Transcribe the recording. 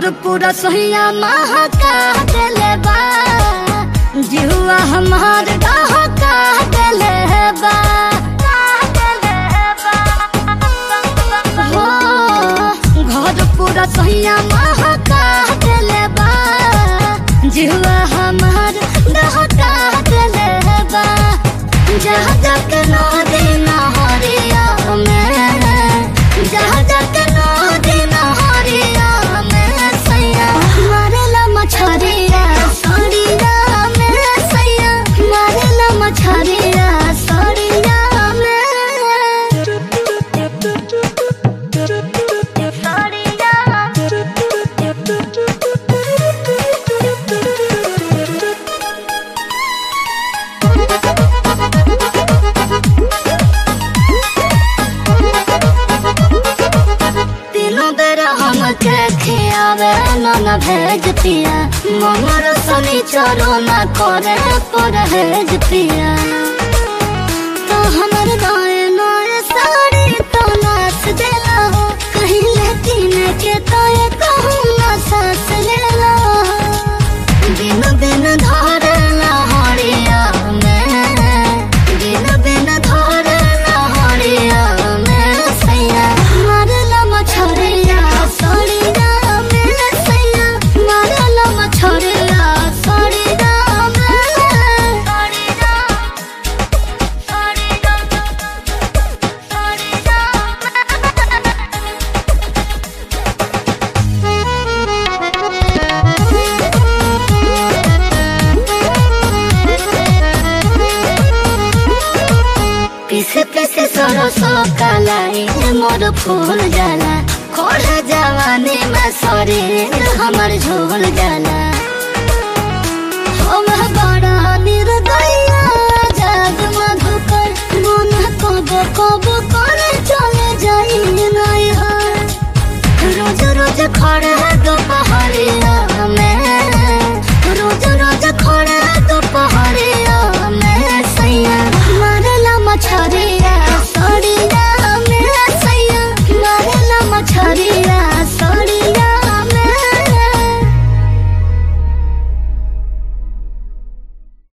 पूरा सोहिया महका देले बा, जिहुआ हमार डहका देले बा। हो घर पूरा सोहिया महका देले बा, जिहुआ हमार डहका देले बा। जहाँ जाके नदी नहरिया में, जहाँ जाके नदी नहरिया में सैया मारेला मछरिया सड़िया में, सैया मारेला मछरिया सड़िया में, सड़िया। तीनों बेर हमके खियावे न भेज पिया, ममर सनी चरो न करे परहेज पिया। तो हमर नए नए साड़ी तो नाच देला हो, कहीं लेकिन के तो ये कहूँ न सास लेला। दिन दिन धरला हरिया में, दिन दिन धरला हरिया में सैया मारला मछरिया सड़िया में, सैया मारला मछरिया सड़िया में, सड़िया सड़िया पीसे पीसे सरसो कालाई मोर फूल जाला, खोल जवानी में शरीर हमर झूल जाला। हम बड़ा निर्दय